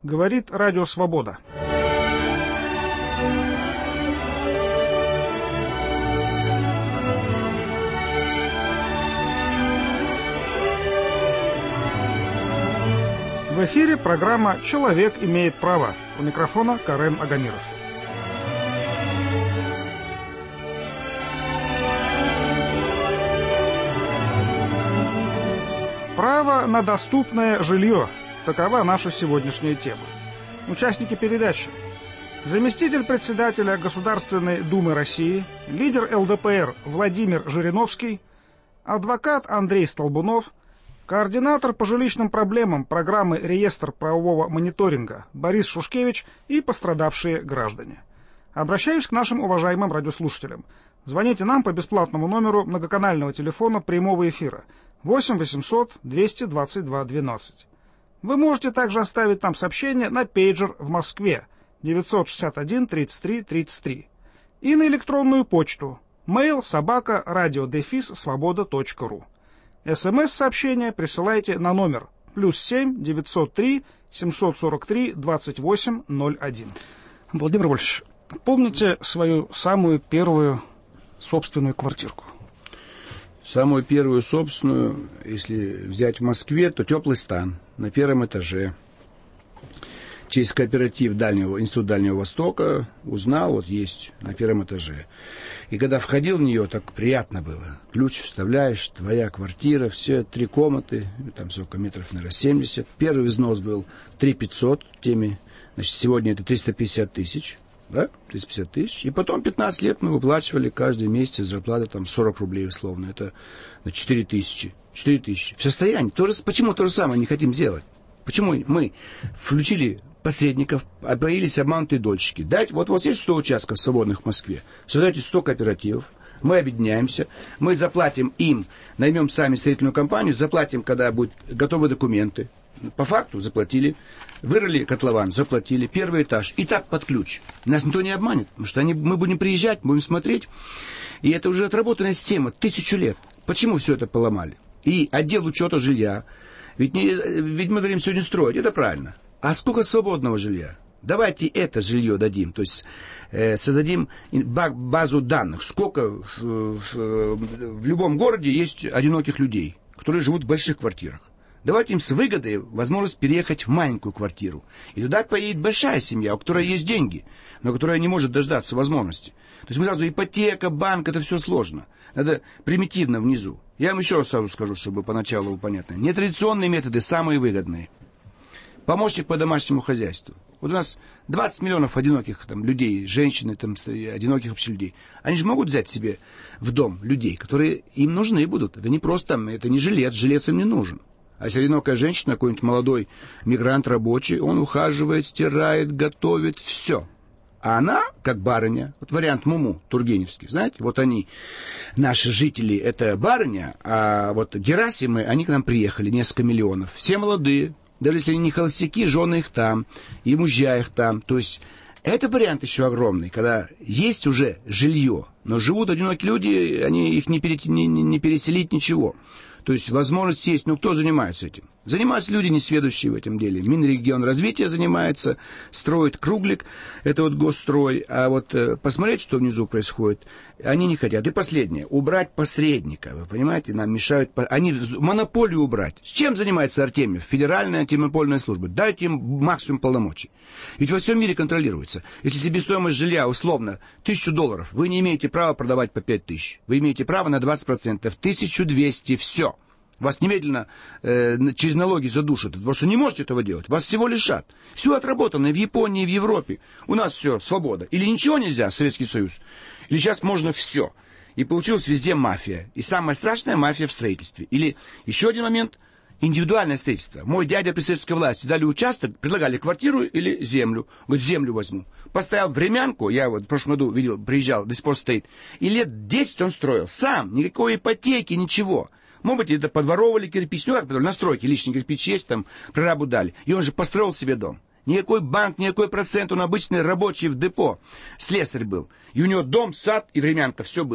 Говорит Радио Свобода. В эфире программа «Человек имеет право». У микрофона Карен Агамиров. Право на доступное жилье. Такова наша сегодняшняя тема. Участники передачи: заместитель председателя Государственной Думы России, лидер ЛДПР Владимир Жириновский, адвокат Андрей Столбунов, координатор по жилищным проблемам программы «Реестр правового мониторинга» Борис Шушкевич и пострадавшие граждане. Обращаюсь к нашим уважаемым радиослушателям. Звоните нам по бесплатному номеру многоканального телефона прямого эфира 8 800 222 12. Вы можете также оставить нам сообщение на пейджер в Москве 961 33 33 и на электронную почту mail@radio-svoboda.ru. СМС-сообщение присылайте на номер +7 903 743 2801. Владимир Вольфович, помните свою самую первую собственную квартирку? Самую первую собственную, если взять в Москве, то теплый стан на первом этаже. Через кооператив Института Дальнего Востока узнал, вот есть на первом этаже. И когда входил в нее, так приятно было. Ключ вставляешь, твоя квартира, все 3 комнаты, там сколько метров, наверное, 70. Первый взнос был 3 500 теми, значит, сегодня это 350 тысяч. Да, 350 тысяч. И потом 15 лет мы выплачивали каждый месяц зарплаты там 40 рублей условно. Это 4 тысячи. 4 тысячи. В состоянии. Почему то же самое не хотим сделать? Почему мы включили посредников, появились обманутые дольщики? Дайте, вот есть 100 участков свободных в Москве. Создайте 100 кооперативов. Мы объединяемся, мы заплатим им, наймем сами строительную компанию, заплатим, когда будут готовы документы. По факту заплатили, вырыли котлован, заплатили, первый этаж. И так под ключ. Нас никто не обманет, потому что мы будем приезжать, будем смотреть. И это уже отработанная система, 1000 лет. Почему все это поломали? И отдел учета жилья. Ведь мы говорим сегодня строить, это правильно. А сколько свободного жилья? Давайте это жилье дадим, то есть создадим базу данных. Сколько в любом городе есть одиноких людей, которые живут в больших квартирах. Давайте им с выгодой возможность переехать в маленькую квартиру. И туда поедет большая семья, у которой есть деньги, но которая не может дождаться возможности. То есть мы сразу ипотека, банк, это все сложно. Надо примитивно внизу. Я вам еще раз сразу скажу, чтобы поначалу было понятно. Нетрадиционные методы самые выгодные. Помощник по домашнему хозяйству. Вот у нас 20 миллионов одиноких там, людей, женщин, там, одиноких вообще людей. Они же могут взять себе в дом людей, которые им нужны будут. Это не просто, это не жилец им не нужен. А если одинокая женщина, какой-нибудь молодой мигрант рабочий, он ухаживает, стирает, готовит, все. А она, как барыня, вот вариант Муму, тургеневский, знаете, вот они, наши жители, это барыня, а вот Герасимы, они к нам приехали, несколько миллионов. Все молодые, даже если они не холостяки, жены их там, и мужья их там. То есть это вариант еще огромный, когда есть уже жилье, но живут одинокие люди, их не переселить, ничего. То есть возможность есть, но кто занимается этим? Занимаются люди, несведущие в этом деле. Минрегионразвитие занимается, строит круглик, это вот госстрой. А вот посмотреть, что внизу происходит, они не хотят. И последнее, убрать посредника. Вы понимаете, нам мешают, они монополию убрать. С чем занимается Артемьев? Федеральная антимонопольная служба. Дайте им максимум полномочий. Ведь во всем мире контролируется. Если себестоимость жилья условно $1000, вы не имеете права продавать по 5000. Вы имеете право на 20%. 1200, все. Вас немедленно через налоги задушат. Вы просто не можете этого делать. Вас всего лишат. Все отработано в Японии, в Европе. У нас все, свобода. Или ничего нельзя, Советский Союз. Или сейчас можно все. И получилась везде мафия. И самая страшная мафия в строительстве. Или еще один момент. Индивидуальное строительство. Мой дядя при советской власти дали участок, предлагали квартиру или землю. Говорит, землю возьму. Поставил времянку, я вот в прошлом году видел, приезжал, до сих пор стоит. И лет 10 он строил. Сам, никакой ипотеки, ничего. Может быть, это подворовывали кирпич. Ну как подворовывали? На стройке лишний кирпич есть, там прорабу дали. И он же построил себе дом. Никакой банк, никакой процент. Он обычный рабочий в депо. Слесарь был. И у него дом, сад и времянка. Все было.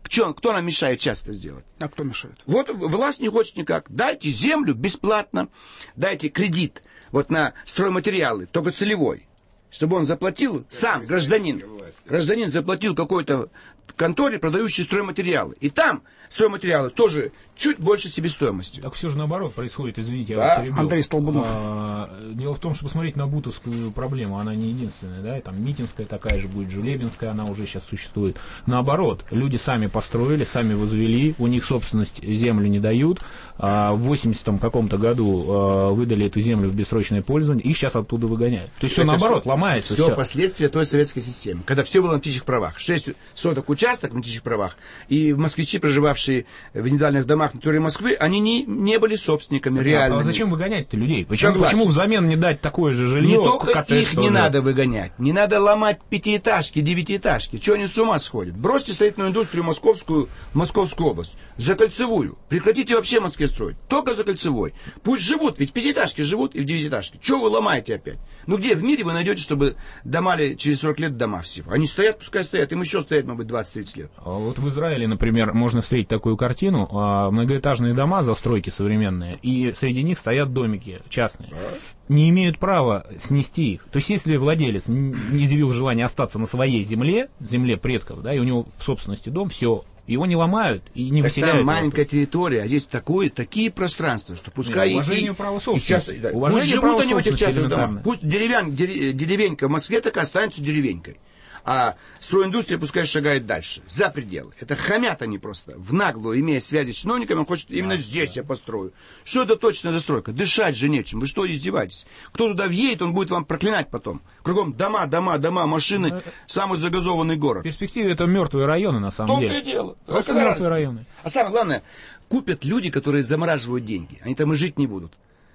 Кто нам мешает часто сделать? А кто мешает? Вот власть не хочет никак. Дайте землю бесплатно, дайте кредит вот на стройматериалы, только целевой, чтобы он заплатил, сам гражданин заплатил какой-то конторе, продающей стройматериалы. И там стройматериалы тоже чуть больше себестоимости. Так все же наоборот происходит, извините, да. я вас перебил. Андрей Столбунов. Дело в том, что посмотреть на бутовскую проблему, она не единственная, да, и там Митинская такая же будет, Жулебинская, она уже сейчас существует. Наоборот, люди сами построили, сами возвели, у них собственность землю не дают, в 80-м каком-то году выдали эту землю в бессрочное пользование, их сейчас оттуда выгоняют. То есть все наоборот, ломается. Все последствия той советской системы, когда все было на птичьих правах. 6 соток участок на птичьих правах, и москвичи, проживавшие в индивидуальных домах на территории Москвы, они не были собственниками реальными. А зачем выгонять-то людей? Почему взамен не дать такое же жилье? Не только их не надо выгонять, не надо ломать пятиэтажки, девятиэтажки. Чего они с ума сходят? Бросьте строительную индустрию Московскую область, за Кольцевую. Прекратите вообще в Москве строить, только за Кольцевой. Пусть живут, ведь в пятиэтажке живут и в девятиэтажке. Чего вы ломаете опять? Ну где в мире вы найдете, чтобы домали через 40 лет дома всего? Они стоят, пускай стоят, им еще стоять, может быть, 20-30 лет. А вот в Израиле, например, можно встретить такую картину, многоэтажные дома, застройки современные, и среди них стоят домики частные. Не имеют права снести их. То есть, если владелец не изъявил желание остаться на своей земле предков, да, и у него в собственности дом, все, его не ломают и не выселяют. Там маленькая территория, а здесь такие пространства, что пускай уважение права собственности. Пусть живут они в этих частных домах. Пусть деревенька в Москве так и останется деревенькой. А стройиндустрия пускай шагает дальше, за пределы. Это хамят они просто. В наглую, имея связи с чиновниками, он хочет именно здесь я построю. Что это точная застройка? Дышать же нечем. Вы что, издеваетесь? Кто туда въедет, он будет вам проклинать потом. Кругом дома, машины, самый загазованный город. В перспективе это мертвые районы, на самом деле. Только и дело. Просто мертвые районы. А самое главное, купят люди, которые замораживают деньги. Они там и жить не будут.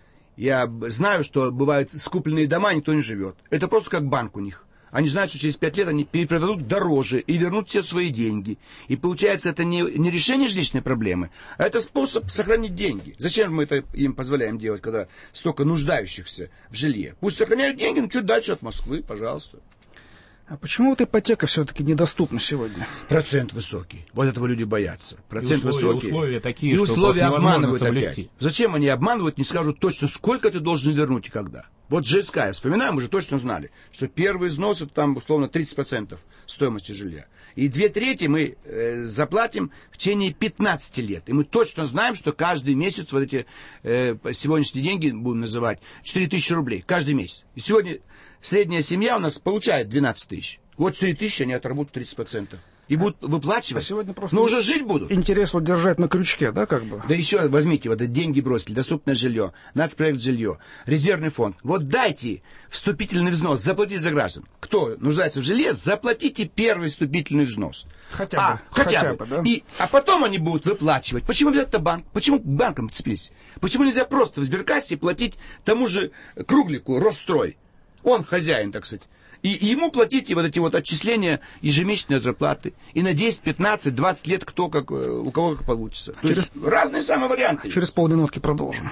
Я знаю, что бывают скупленные дома, никто не живет. Это просто как банк у них. Они знают, что через 5 лет они перепродадут дороже и вернут все свои деньги. И получается, это не решение жилищной проблемы, а это способ сохранить деньги. Зачем мы это им позволяем делать, когда столько нуждающихся в жилье? Пусть сохраняют деньги, но чуть дальше от Москвы, пожалуйста. А почему вот ипотека все-таки недоступна сегодня? Процент высокий. Вот этого люди боятся. Процент высокий. Условия такие, и условия что обманывают соблюсти. опять. Зачем они обманывают, не скажут точно, сколько ты должен вернуть и когда. Вот ЖСК, я вспоминаю, мы же точно знали, что первый взнос это там условно 30% стоимости жилья. И 2/3 мы заплатим в течение 15 лет. И мы точно знаем, что каждый месяц вот эти сегодняшние деньги, будем называть, 4000 рублей каждый месяц. И сегодня средняя семья у нас получает 12 тысяч. Вот 4000 они отработают 30%. И будут выплачивать. А сегодня просто но уже жить будут. Интерес вот держать на крючке, да, как бы? Да еще возьмите, вот деньги бросили, доступное жилье, нацпроект жилье, резервный фонд. Вот дайте вступительный взнос, заплатите за граждан. Кто нуждается в жилье, заплатите первый вступительный взнос. Хотя бы, да? А потом они будут выплачивать. Почему обязательно банк? Почему к банкам цеплись? Почему нельзя просто в сберкассе платить тому же Круглику, Росстрой? Он хозяин, так сказать. И ему платите вот эти вот отчисления, ежемесячные зарплаты. И на 10, 15, 20 лет у кого как получится. То есть разные самые варианты. Через полминутки продолжим.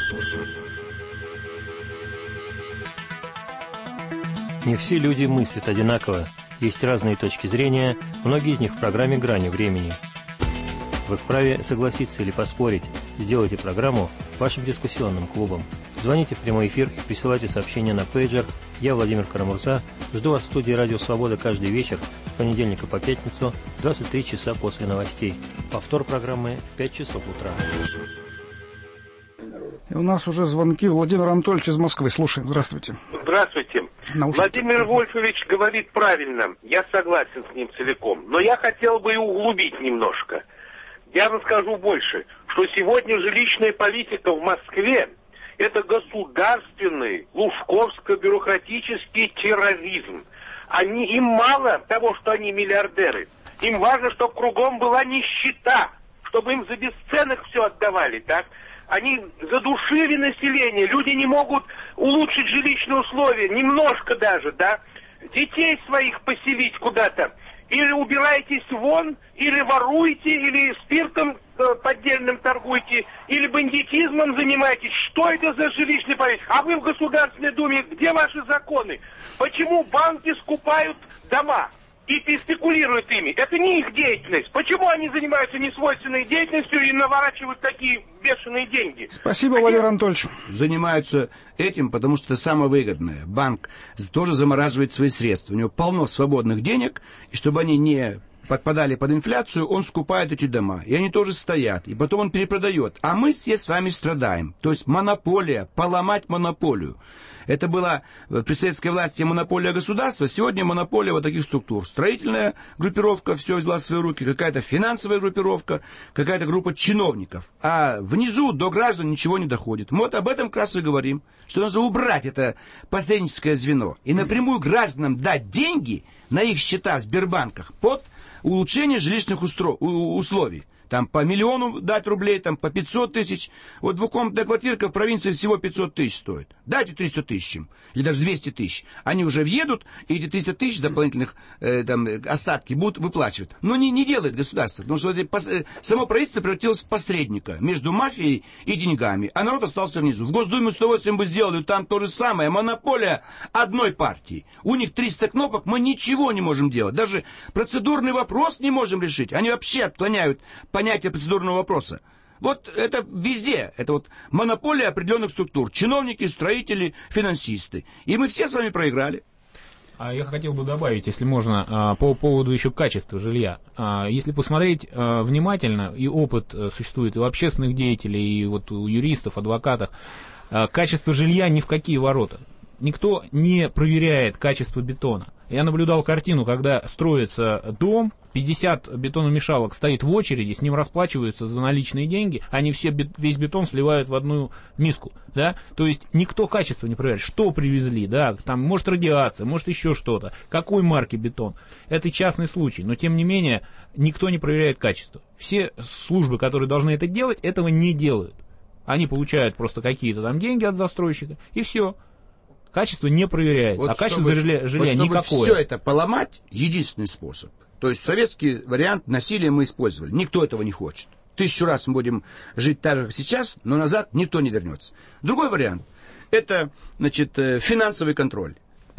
Не все люди мыслят одинаково. Есть разные точки зрения, многие из них в программе «Грани времени». Вы вправе согласиться или поспорить. Сделайте программу вашим дискуссионным клубом. Звоните в прямой эфир и присылайте сообщения на пейджер. Я, Владимир Карамурза, жду вас в студии «Радио Свобода» каждый вечер с понедельника по пятницу, 23 часа после новостей. Повтор программы в 5 часов утра. И у нас уже звонки. Владимир Анатольевич из Москвы. Слушаем. Здравствуйте. Здравствуйте. Владимир Вольфович говорит правильно. Я согласен с ним целиком. Но я хотел бы и углубить немножко. Я расскажу больше, что сегодня жилищная политика в Москве – это государственный, лужковско-бюрократический терроризм. Им мало того, что они миллиардеры. Им важно, чтобы кругом была нищета, чтобы им за бесценок все отдавали, так? Они задушили население, люди не могут улучшить жилищные условия, немножко даже, да? Детей своих поселить куда-то. Или убирайтесь вон, или воруйте, или спиртом поддельным торгуйте, или бандитизмом занимаетесь. Что это за жилищный политика? А вы в Государственной Думе, где ваши законы? Почему банки скупают дома? и спекулируют ими. Это не их деятельность. Почему они занимаются несвойственной деятельностью и наворачивают такие бешеные деньги? Спасибо, Владимир Анатольевич. Занимаются этим, потому что это самое выгодное. Банк тоже замораживает свои средства. У него полно свободных денег, и чтобы они не подпадали под инфляцию, он скупает эти дома. И они тоже стоят. И потом он перепродает. А мы все с вами страдаем. То есть монополия, поломать монополию. Это была при советской власти монополия государства, сегодня монополия вот таких структур. Строительная группировка все взяла в свои руки, какая-то финансовая группировка, какая-то группа чиновников. А внизу до граждан ничего не доходит. Мы вот об этом как раз и говорим, что нужно убрать это посредническое звено и напрямую гражданам дать деньги на их счета в Сбербанках под улучшение жилищных условий. Там по миллиону дать рублей, там по 500 тысяч. Вот двухкомнатная квартирка в провинции всего 500 тысяч стоит. Дайте 300 тысяч им, или даже 200 тысяч. Они уже въедут, и эти 300 тысяч дополнительных остатки будут выплачивать. Но не делает государство, потому что само правительство превратилось в посредника между мафией и деньгами, а народ остался внизу. В Госдуме с удовольствием бы сделали, там то же самое. Монополия одной партии. У них 300 кнопок, мы ничего не можем делать. Даже процедурный вопрос не можем решить. Они вообще отклоняют понятие процедурного вопроса. Вот это везде. Это вот монополия определенных структур. Чиновники, строители, финансисты. И мы все с вами проиграли. А я хотел бы добавить, если можно, по поводу еще качества жилья. Если посмотреть внимательно, и опыт существует и у общественных деятелей, и вот у юристов, адвокатов, качество жилья ни в какие ворота. Никто не проверяет качество бетона. Я наблюдал картину, когда строится дом, 50 бетономешалок стоит в очереди, с ним расплачиваются за наличные деньги, они весь бетон сливают в одну миску, да, то есть никто качество не проверяет, что привезли, да, там, может радиация, может еще что-то, какой марки бетон, это частный случай, но тем не менее никто не проверяет качество, все службы, которые должны это делать, этого не делают, они получают просто какие-то там деньги от застройщика, и все. Качество не проверяется, вот качество жилья никакое. Все это поломать, единственный способ. То есть советский вариант насилия мы использовали. Никто этого не хочет. 1000 раз мы будем жить так же, как сейчас, но назад никто не вернется. Другой вариант – это, значит, финансовый контроль.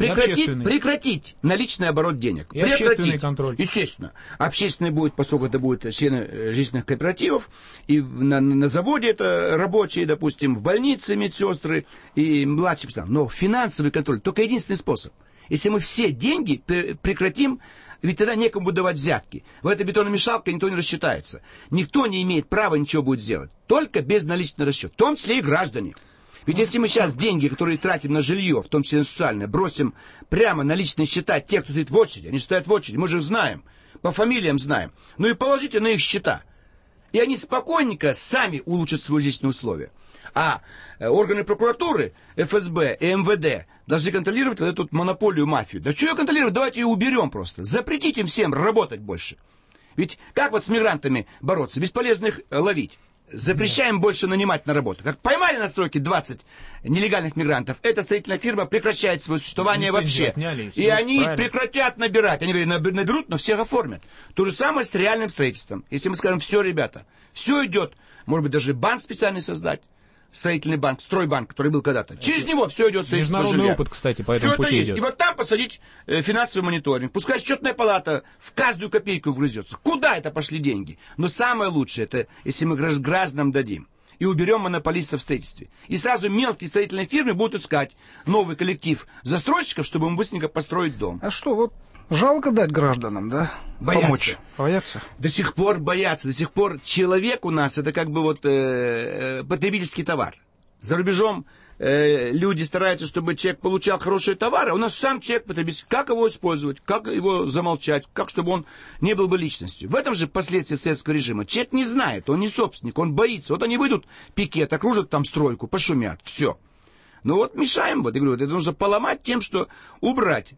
Прекратить наличный оборот денег. И общественный контроль. Естественно. Общественный будет, поскольку это будут члены жилищных кооперативов, и на заводе это рабочие, допустим, в больнице медсестры и младшие. Но финансовый контроль только единственный способ. Если мы все деньги прекратим, ведь тогда некому будет давать взятки. В этой бетономешалке никто не рассчитается. Никто не имеет права ничего будет сделать. Только безналичный расчет. В том числе и граждане. Ведь если мы сейчас деньги, которые тратим на жилье, в том числе на социальное, бросим прямо на личные счета тех, кто стоит в очереди, они стоят в очереди, мы же их знаем, по фамилиям знаем, ну и положите на их счета. И они спокойненько сами улучшат свои жилищные условия. А органы прокуратуры, ФСБ и МВД должны контролировать вот эту монополию, мафию. Да что ее контролировать, давайте ее уберем просто. Запретите им всем работать больше. Ведь как вот с мигрантами бороться? Бесполезно их ловить. Запрещаем больше нанимать на работу. Как поймали на стройке 20 нелегальных мигрантов, эта строительная фирма прекращает свое существование вообще. И они прекратят набирать. Они говорят, наберут, но всех оформят. То же самое с реальным строительством. Если мы скажем, все, ребята, все идет, может быть, даже банк специальный создать, строительный банк, стройбанк, который был когда-то. Через него все идет строительство жилья. Международный опыт, кстати, по этому пути идет. И вот там посадить финансовый мониторинг. Пускай счетная палата в каждую копейку вгрызется. Куда это пошли деньги? Но самое лучшее, это если мы гражданам дадим. И уберем монополистов в строительстве. И сразу мелкие строительные фирмы будут искать новый коллектив застройщиков, чтобы им быстренько построить дом. А что, вот жалко дать гражданам, да? Боятся. Помочь. Боятся? До сих пор боятся. До сих пор человек у нас это как бы вот потребительский товар. За рубежом люди стараются, чтобы человек получал хорошие товары. У нас сам человек потребительский. Как его использовать? Как его замолчать? Как, чтобы он не был бы личностью? В этом же последствия советского режима. Человек не знает, он не собственник, он боится. Вот они выйдут, пикет, окружат там стройку, пошумят. Все. Ну вот мешаем, вот, я говорю, это нужно поломать тем, что убрать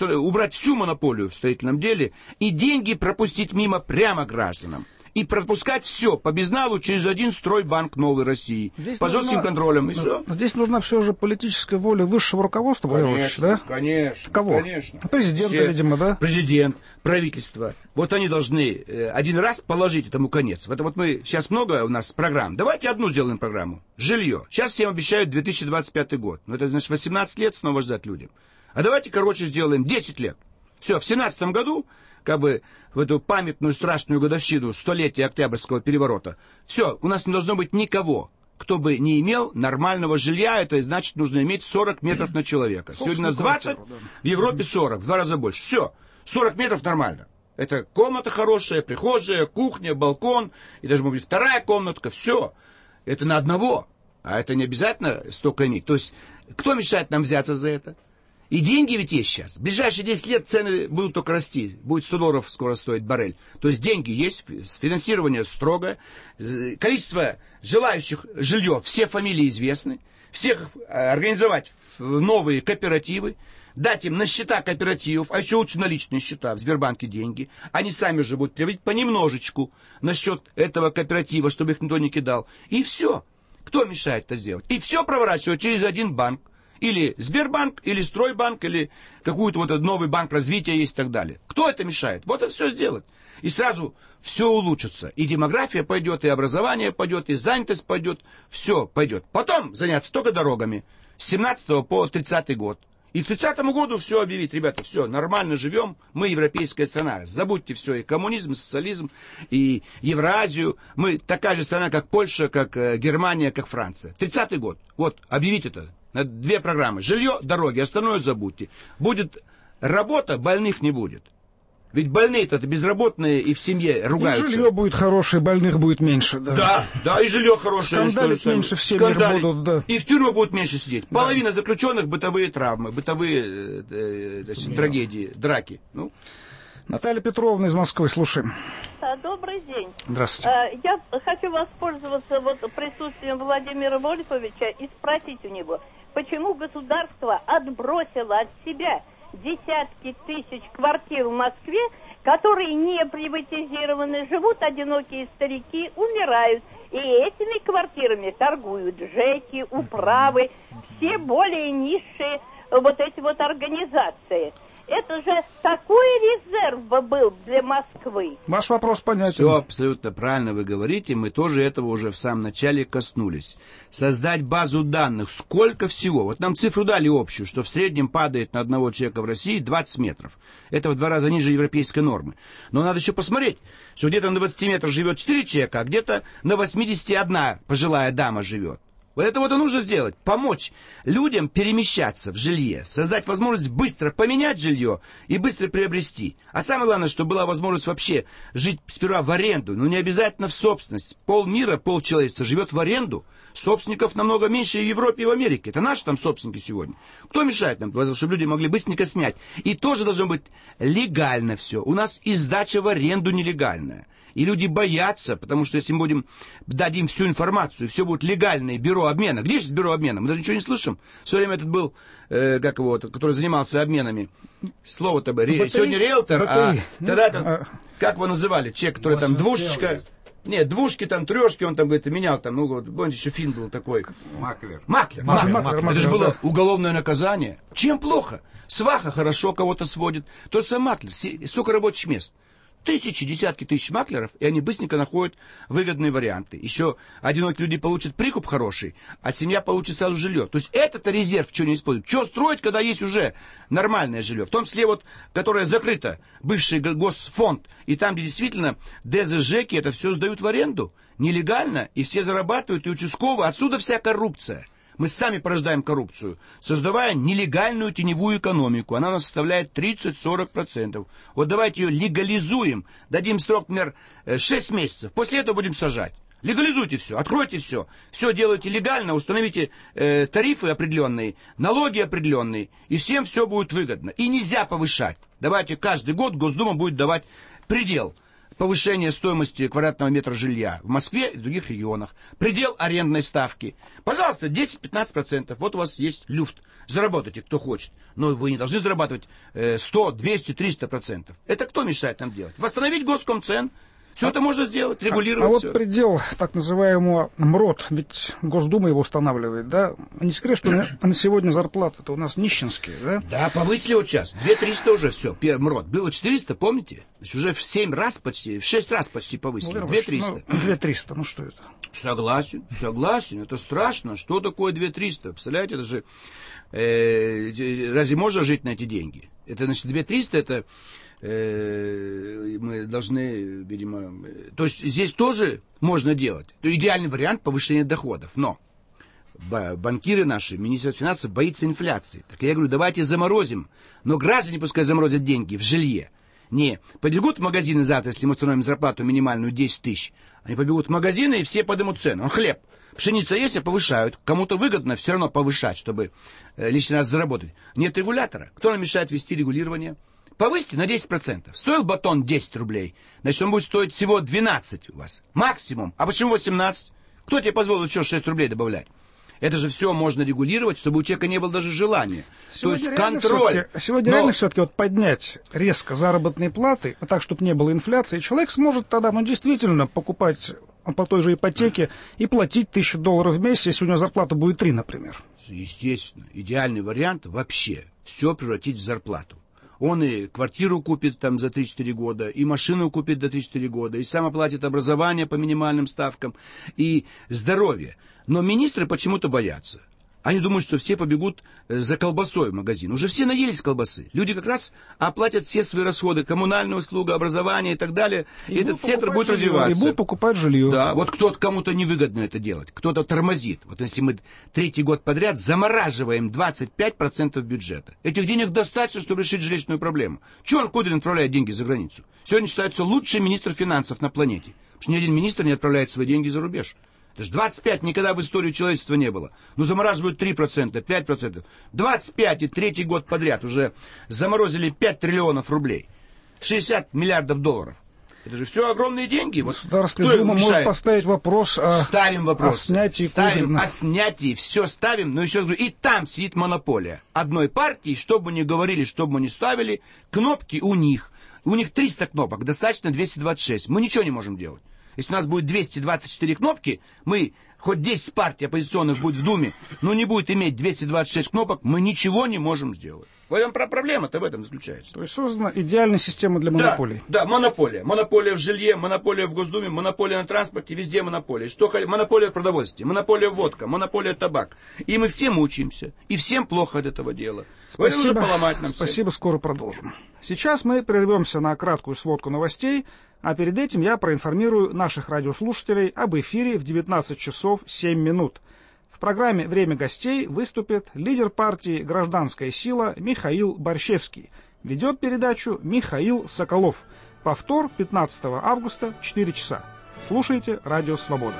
всю монополию в строительном деле и деньги пропустить мимо прямо гражданам. И пропускать все по безналу через один стройбанк Новой России. Здесь по жестким контролем. И все. Здесь нужна все же политическая воля высшего руководства, конечно, да? Конечно. Кого? Конечно. Президента, видимо, да? Президент, правительство. Вот они должны один раз положить этому конец. Это вот мы сейчас много у нас программ. Давайте одну сделаем программу. Жилье. Сейчас всем обещают 2025 год. Ну это значит 18 лет снова ждать людям. А давайте, короче, сделаем 10 лет. Все, в 17 году, как бы в эту памятную страшную годовщину столетия Октябрьского переворота, все, у нас не должно быть никого, кто бы не имел нормального жилья. Это значит, нужно иметь 40 метров на человека. Сегодня у нас 20, в Европе 40, в 2 раза больше. Все, 40 метров нормально. Это комната хорошая, прихожая, кухня, балкон, и даже, может быть, вторая комнатка, все. Это на одного, а это не обязательно столько иметь. То есть, кто мешает нам взяться за это? И деньги ведь есть сейчас. В ближайшие 10 лет цены будут только расти. Будет $100 скоро стоить баррель. То есть деньги есть, финансирование строгое. Количество желающих жилье, все фамилии известны. Всех организовать в новые кооперативы. Дать им на счета кооперативов, а еще лучше на личные счета в Сбербанке деньги. Они сами же будут переводить понемножечку на счет этого кооператива, чтобы их никто не кидал. И все. Кто мешает это сделать? И все проворачивать через один банк. Или Сбербанк, или Стройбанк, или какой-то вот новый банк развития есть и так далее. Кто это мешает? Вот это все сделать. И сразу все улучшится. И демография пойдет, и образование пойдет, и занятость пойдет. Все пойдет. Потом заняться только дорогами. С 17 по 30 год. И к 30-му году все объявить, ребята, все, нормально живем, мы европейская страна. Забудьте все, и коммунизм, и социализм, и Евразию. Мы такая же страна, как Польша, как Германия, как Франция. 30-й год. Вот, объявить это. На 2 программы. Жилье, дороги, остальное забудьте. Будет работа, больных не будет. Ведь больные-то безработные и в семье ругаются. И жилье будет хорошее, больных будет меньше. Да, и жилье хорошее. Скандалить меньше в семьях будут, да. И в тюрьму будут меньше сидеть. Половина заключенных бытовые травмы, бытовые трагедии, драки. Ну. Наталья Петровна из Москвы, слушаем. Добрый день. Здравствуйте. Я хочу воспользоваться присутствием Владимира Вольфовича и спросить у него, почему государство отбросило от себя десятки тысяч квартир в Москве, которые не приватизированы, живут одинокие старики, умирают. И этими квартирами торгуют ЖЭКи, управы, все более низшие организации. Это же такой резерв был для Москвы. Ваш вопрос понятен. Все абсолютно правильно вы говорите. Мы тоже этого уже в самом начале коснулись. Создать базу данных. Сколько всего? Вот нам цифру дали общую, что в среднем падает на одного человека в России 20 метров. Это в 2 раза ниже европейской нормы. Но надо еще посмотреть, что где-то на 20 метрах живет 4 человека, а где-то на 81 пожилая дама живет. Вот это вот и нужно сделать. Помочь людям перемещаться в жилье. Создать возможность быстро поменять жилье и быстро приобрести. А самое главное, чтобы была возможность вообще жить сперва в аренду. Но не обязательно в собственность. Полмира, полчеловечества живет в аренду. Собственников намного меньше и в Европе, и в Америке. Это наши там собственники сегодня. Кто мешает нам? Чтобы люди могли быстренько снять. И тоже должно быть легально все. У нас и сдача в аренду нелегальная. И люди боятся, потому что если мы дадим всю информацию, все будет легальное бюро обмена. Где же бюро обмена? Мы даже ничего не слышим. Все время этот был, который занимался обменами. Слово-то сегодня риэлтор, а тогда как его называли? Человек, который там двушечка. Нет, двушки, там, трешки, он там, говорит, менял, там, помните, еще фильм был такой. Маклер. Это же было уголовное наказание. Чем плохо? Сваха хорошо кого-то сводит. То же самое маклер. Сколько рабочих мест? Тысячи, десятки тысяч маклеров, и они быстренько находят выгодные варианты. Еще одинокие люди получат прикуп хороший, а семья получит сразу жилье. То есть этот резерв что не используют. Что строить, когда есть уже нормальное жилье? В том числе, которое закрыто, бывший госфонд, и там, где действительно ДЗЖки это все сдают в аренду, нелегально, и все зарабатывают, и участковые. Отсюда вся коррупция. Мы сами порождаем коррупцию, создавая нелегальную теневую экономику. Она у нас составляет 30-40%. Вот давайте ее легализуем. Дадим срок, например, 6 месяцев. После этого будем сажать. Легализуйте все, откройте все. Все делайте легально, установите тарифы определенные, налоги определенные. И всем все будет выгодно. И нельзя повышать. Давайте каждый год Госдума будет давать предел повышение стоимости квадратного метра жилья в Москве и в других регионах. Предел арендной ставки. Пожалуйста, 10-15%. Вот у вас есть люфт. Заработайте, кто хочет. Но вы не должны зарабатывать 100, 200, 300%. Это кто мешает нам делать? Восстановить Госкомцен. Все это можно сделать, регулировать. Вот все. предел так называемого МРОТ, ведь Госдума его устанавливает, да? Не секрет, что на сегодня зарплаты-то у нас нищенские, да? Да, повысили вот сейчас. 2300 уже все, МРОТ. Было 400, помните? То есть уже в 7 раз почти, в 6 раз почти повысили. 2300. 2300, ну что это? Согласен, это страшно. Что такое 2300? Представляете, это же... разве можно жить на эти деньги? Это, значит, 2300, это... мы должны, видимо... То есть здесь тоже можно делать. Идеальный вариант повышения доходов. Но банкиры наши, Министерство финансов боится инфляции. Так я говорю, давайте заморозим. Но граждане пускай заморозят деньги в жилье. Не побегут в магазины завтра, если мы установим зарплату минимальную 10 тысяч. Они побегут в магазины и все поднимут цену. Хлеб. Пшеница есть, а повышают. Кому-то выгодно все равно повышать, чтобы лишний раз заработать. Нет регулятора. Кто нам мешает вести регулирование? Повысьте на 10%. Стоил батон 10 рублей. Значит, он будет стоить всего 12 у вас. Максимум. А почему 18? Кто тебе позволил еще 6 рублей добавлять? Это же все можно регулировать, чтобы у человека не было даже желания. Сегодня то есть контроль. Сегодня реально все-таки вот поднять резко заработные платы, так, чтобы не было инфляции, человек сможет тогда, действительно покупать по той же ипотеке и платить $1000 в месяц, если у него зарплата будет 3, например. Естественно. Идеальный вариант вообще все превратить в зарплату. Он и квартиру купит там за 3-4 года, и машину купит до 3-4 года, и сам оплатит образование по минимальным ставкам, и здоровье. Но министры почему-то боятся. Они думают, что все побегут за колбасой в магазин. Уже все наелись колбасы. Люди как раз оплатят все свои расходы, коммунальную услугу, образование и так далее. И этот сектор будет развиваться. И будут покупать жилье. Да, вот кому-то невыгодно это делать. Кто-то тормозит. Вот если мы 3-й год подряд замораживаем 25% бюджета. Этих денег достаточно, чтобы решить жилищную проблему. Чего Кудрин отправляет деньги за границу? Сегодня считается лучший министр финансов на планете. Потому что ни один министр не отправляет свои деньги за рубеж. Это же 25 никогда в истории человечества не было. Ну, замораживают 3%, 5%. 25 и 3-й год подряд уже заморозили 5 триллионов рублей. 60 миллиардов долларов. Это же все огромные деньги. Государственная Дума может поставить вопрос о снятии о снятии, все ставим. Но еще раз говорю, и там сидит монополия одной партии, что бы ни говорили, что бы ни ставили, кнопки у них. У них 300 кнопок, достаточно 226. Мы ничего не можем делать. Если у нас будет 224 кнопки, мы, хоть 10 партий оппозиционных будет в Думе, но не будет иметь 226 кнопок, мы ничего не можем сделать. В этом проблема-то в этом заключается. То есть создана идеальная система для монополий. Да, монополия. Монополия в жилье, монополия в Госдуме, монополия на транспорте, везде монополия. Монополия в продовольствии, монополия водка, монополия табак. И мы все мучаемся. И всем плохо от этого дела. Спасибо, скоро продолжим. Сейчас мы прервемся на краткую сводку новостей, а перед этим я проинформирую наших радиослушателей об эфире в 19 часов 7 минут. В программе «Время гостей» выступит лидер партии «Гражданская сила» Михаил Борщевский. Ведет передачу Михаил Соколов. Повтор 15 августа в 4 часа. Слушайте «Радио Свобода».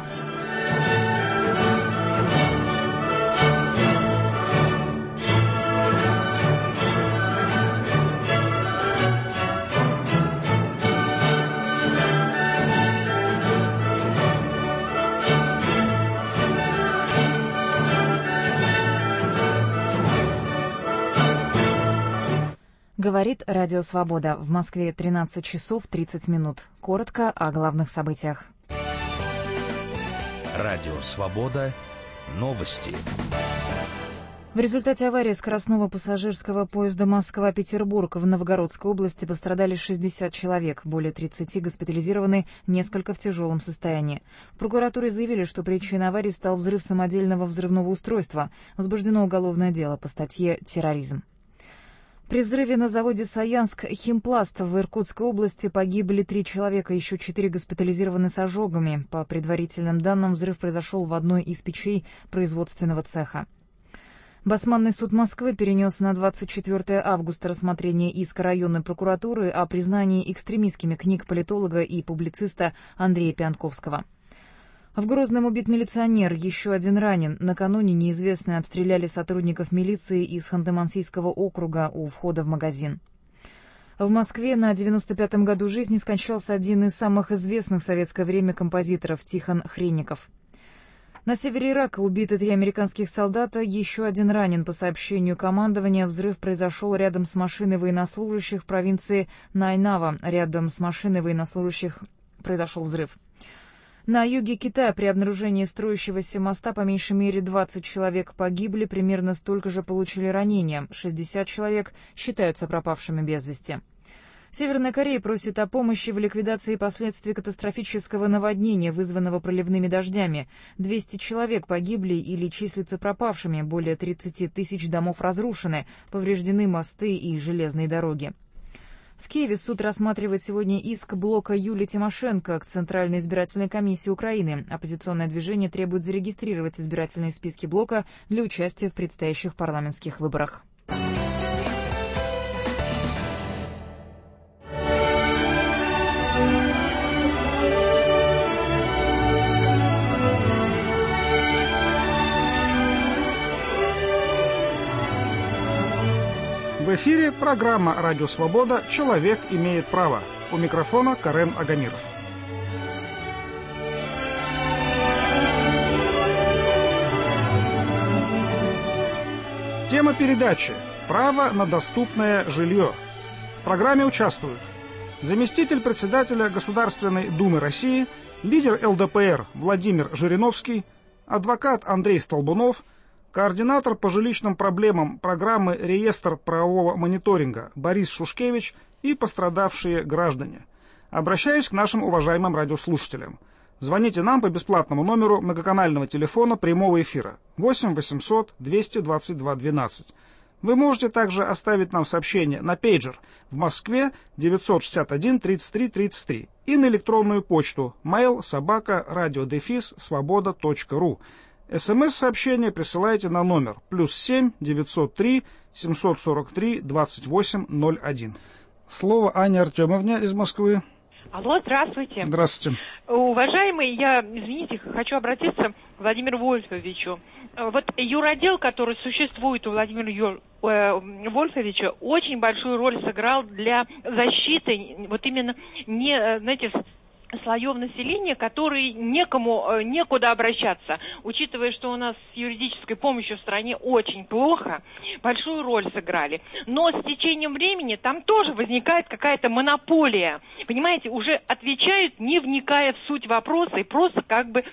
Говорит Радио Свобода. В Москве 13 часов 30 минут. Коротко о главных событиях. Радио Свобода. Новости. В результате аварии скоростного пассажирского поезда Москва-Петербург в Новгородской области пострадали 60 человек, более 30 госпитализированы, несколько в тяжелом состоянии. В прокуратуре заявили, что причиной аварии стал взрыв самодельного взрывного устройства. Возбуждено уголовное дело по статье «Терроризм». При взрыве на заводе «Саянск Химпласт» в Иркутской области погибли 3 человека, еще 4 госпитализированы с ожогами. По предварительным данным, взрыв произошел в одной из печей производственного цеха. Басманный суд Москвы перенес на 24 августа рассмотрение иска районной прокуратуры о признании экстремистскими книг политолога и публициста Андрея Пиантковского. В Грозном убит милиционер, еще один ранен. Накануне неизвестные обстреляли сотрудников милиции из Ханты-Мансийского округа у входа в магазин. В Москве на 95-м году жизни скончался один из самых известных в советское время композиторов Тихон Хренников. На севере Ирака убиты 3 американских солдата, еще один ранен. По сообщению командования, взрыв произошел рядом с машиной военнослужащих в провинции Найнава, рядом с машиной военнослужащих произошел взрыв. На юге Китая при обнаружении строящегося моста по меньшей мере 20 человек погибли, примерно столько же получили ранения. 60 человек считаются пропавшими без вести. Северная Корея просит о помощи в ликвидации последствий катастрофического наводнения, вызванного проливными дождями. 200 человек погибли или числятся пропавшими, более 30 тысяч домов разрушены, повреждены мосты и железные дороги. В Киеве суд рассматривает сегодня иск блока Юлии Тимошенко к Центральной избирательной комиссии Украины. Оппозиционное движение требует зарегистрировать избирательные списки блока для участия в предстоящих парламентских выборах. В эфире программа «Радио Свобода. Человек имеет право». У микрофона Карен Агамиров. Тема передачи «Право на доступное жилье». В программе участвуют заместитель председателя Государственной Думы России, лидер ЛДПР Владимир Жириновский, адвокат Андрей Столбунов, координатор по жилищным проблемам программы «Реестр правового мониторинга» Борис Шушкевич и пострадавшие граждане. Обращаюсь к нашим уважаемым радиослушателям. Звоните нам по бесплатному номеру многоканального телефона прямого эфира 8 800 222 12. Вы можете также оставить нам сообщение на пейджер в Москве 961 33 33 и на электронную почту mail@radio-svoboda.ru. СМС-сообщение присылайте на номер +7 903 743 2801. Слово Анне Артемовне из Москвы. Алло, здравствуйте. Здравствуйте. Уважаемый, я, извините, хочу обратиться к Владимиру Вольфовичу. Вот юротдел, который существует у Владимира Вольфовича, очень большую роль сыграл для защиты вот именно слоев населения, которые некуда обращаться. Учитывая, что у нас с юридической помощью в стране очень плохо, большую роль сыграли. Но с течением времени там тоже возникает какая-то монополия. Понимаете, уже отвечают, не вникая в суть вопроса, и просто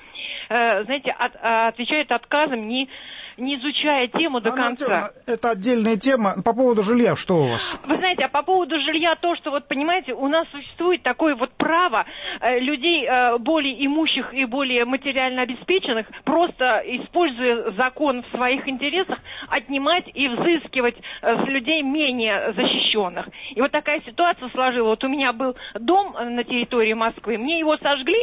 отвечают отказом, не изучая тему до конца. Это отдельная тема. По поводу жилья, что у вас? Вы знаете, а по поводу жилья то, что понимаете, у нас существует такое право людей более имущих и более материально обеспеченных, просто используя закон в своих интересах, отнимать и взыскивать с людей менее защищенных. И вот такая ситуация сложилась. Вот у меня был дом на территории Москвы, мне его сожгли,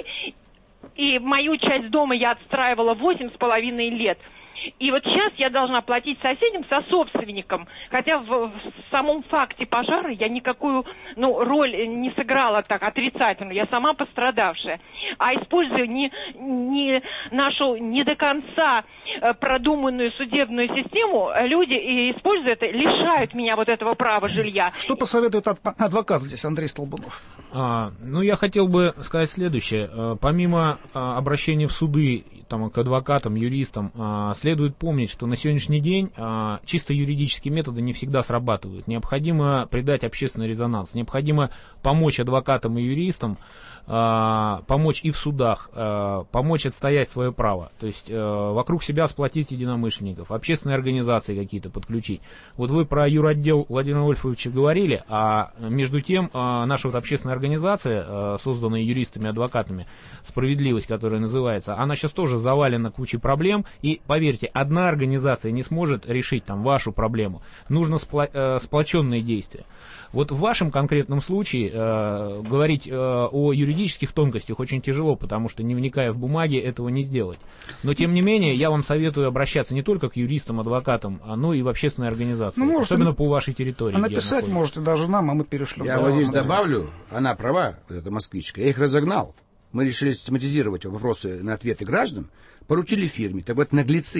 и мою часть дома я отстраивала 8,5 лет. И вот сейчас я должна платить соседям, собственникам, хотя в самом факте пожара я никакую роль не сыграла так отрицательную, я сама пострадавшая. А используя не нашу не до конца продуманную судебную систему, люди, используя это, лишают меня вот этого права жилья. Что посоветует адвокат здесь, Андрей Столбунов? Я хотел бы сказать следующее. Помимо обращения в суды к адвокатам, юристам, следует помнить, что на сегодняшний день чисто юридические методы не всегда срабатывают. Необходимо придать общественный резонанс, необходимо помочь адвокатам и юристам, помочь и в судах, помочь отстоять свое право. То есть вокруг себя сплотить единомышленников, общественные организации какие-то подключить. Вот вы про юротдел Владимира Вольфовича говорили, а между тем наша общественная организация, созданная юристами и адвокатами, «Справедливость», которая называется, она сейчас тоже завалена кучей проблем, и, поверьте, одна организация не сможет решить вашу проблему. Нужно сплоченные действия. Вот в вашем конкретном случае говорить о юридических тонкостях очень тяжело, потому что, не вникая в бумаги, этого не сделать. Но, тем не менее, я вам советую обращаться не только к юристам, адвокатам, но и в общественные организации, особенно по вашей территории. Написать можете даже нам, а мы перешлем. Я здесь добавлю, она права, эта москвичка, я их разогнал. Мы решили систематизировать вопросы на ответы граждан, поручили фирме. Так вот, наглецы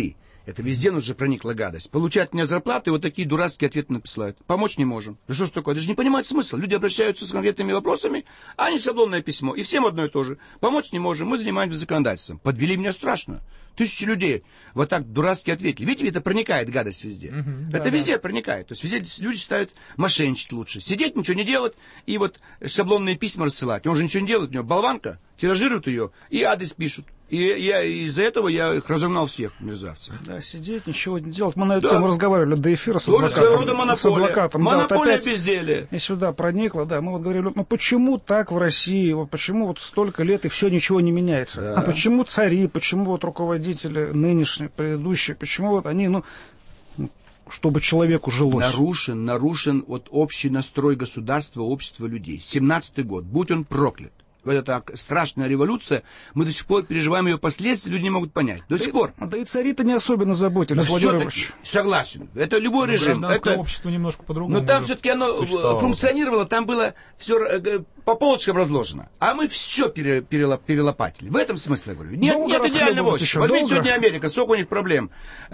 Это везде уже проникла гадость. Получают мне зарплаты, вот такие дурацкие ответы написают. Помочь не можем. Да что ж такое? Даже не понимают смысл. Люди обращаются с конкретными вопросами, а не шаблонное письмо. И всем одно и то же. Помочь не можем, мы занимаемся законодательством. Подвели меня страшно. 1000 людей вот так дурацки ответили. Видите, это проникает гадость везде. Это везде проникает. То есть везде люди считают мошенничать лучше. Сидеть, ничего не делать, и вот шаблонные письма рассылать. Он же ничего не делает, у него болванка, тиражируют ее, и адрес пишут. И из-за этого я их разогнал всех мерзавцев. Да, сидеть, ничего не делать. Мы на эту тему разговаривали до эфира с адвокатом. Монополия вот безделия. И сюда проникла, да. Мы вот говорили, ну почему так в России? Вот почему вот столько лет и все ничего не меняется? Да. А почему цари, почему вот руководители нынешние, предыдущие, почему вот они, чтобы человеку жилось? Нарушен вот общий настрой государства, общества людей. 17-й год, будь он проклят. Вот эта страшная революция, мы до сих пор переживаем ее последствия, люди не могут понять. До сих пор. Да и цари-то не особенно заботились, Владимир Ильич. Согласен. Это любой режим. Гражданское общество немножко по-другому. Но там все-таки оно функционировало, там было все по полочкам разложено. А мы все перелопатили. В этом смысле я говорю. Нет идеального общества. Возьмите сегодня Америка, сколько у них проблем.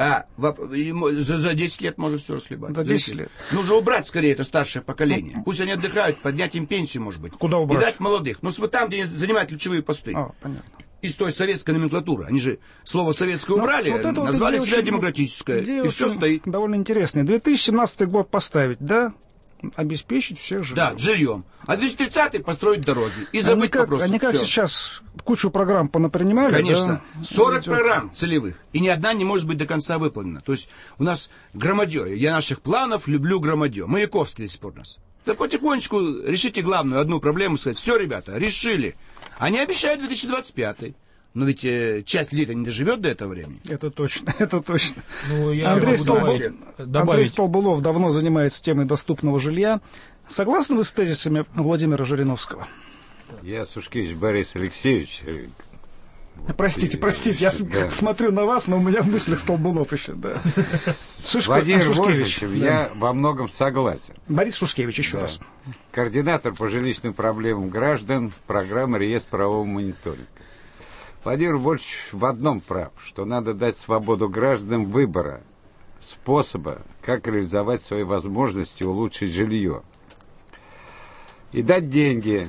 За 10 лет может все расхлебать. За 10 лет. Нужно убрать скорее это старшее поколение. Пусть они отдыхают, поднять им пенсию, может быть. Куда убрать? И дать молодых. Но там, где они занимают ключевые посты. Понятно. Из той советской номенклатуры. Они же слово советское убрали, вот назвали себя демократическое. И все стоит. Довольно интересно. 2017 год поставить, да? Обеспечить всех жильем. Да, жильем. А 2030-й построить дороги. И забыть вопрос. Они как сейчас кучу программ понапринимали? Конечно. Да? 40 программ целевых. И ни одна не может быть до конца выполнена. То есть у нас громадье. Я наших планов люблю громадье. Маяковский до сих пор у нас. Да потихонечку решите главную одну проблему, сказать, все, ребята, решили. Они обещают 2025. Но ведь часть людей не доживет до этого времени. Это точно, это точно. Андрей Столбунов давно занимается темой доступного жилья. Согласны вы с тезисами Владимира Жириновского? Я, Сушкевич Борис Алексеевич. Простите, я смотрю на вас, но у меня в мыслях Столбунов еще, да. Владимир Вольфович, я во многом согласен. Борис Шушкевич, еще раз. Координатор по жилищным проблемам граждан, программы реестр правового мониторинга. Владимир Вольфович в одном прав, что надо дать свободу гражданам выбора, способа, как реализовать свои возможности, улучшить жилье. И дать деньги,